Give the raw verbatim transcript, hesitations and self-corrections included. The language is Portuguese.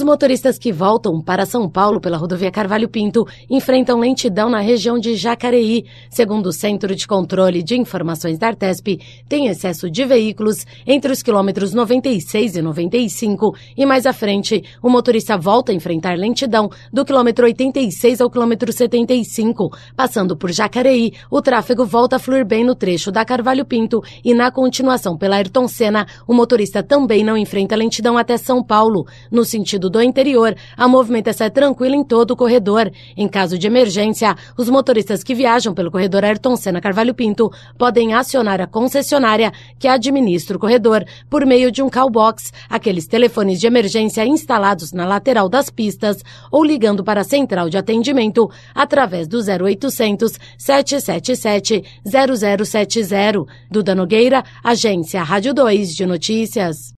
motoristas que voltam para São Paulo pela rodovia Carvalho Pinto enfrentam lentidão na região de Jacareí. Segundo o Centro de Controle de Informações da Artesp, tem excesso de veículos entre os quilômetros noventa e seis e noventa e cinco e mais à frente, o motorista volta a enfrentar lentidão do quilômetro oitenta e seis ao quilômetro setenta e cinco. Passando por Jacareí, o tráfego volta a fluir bem no trecho da Carvalho Pinto e na continuação pela Ayrton Senna, o motorista também não enfrenta lentidão até São Paulo. No sentido do interior, a movimentação é tranquila em todo o corredor. Em caso de emergência, os motoristas que viajam pelo corredor Ayrton Senna Carvalho Pinto podem acionar a concessionária que administra o corredor por meio de um call box, aqueles telefones de emergência instalados na lateral das pistas, ou ligando para a central de atendimento através do zero oitocentos, sete sete sete, zero zero sete zero. Duda Nogueira, Agência Rádio dois de Notícias.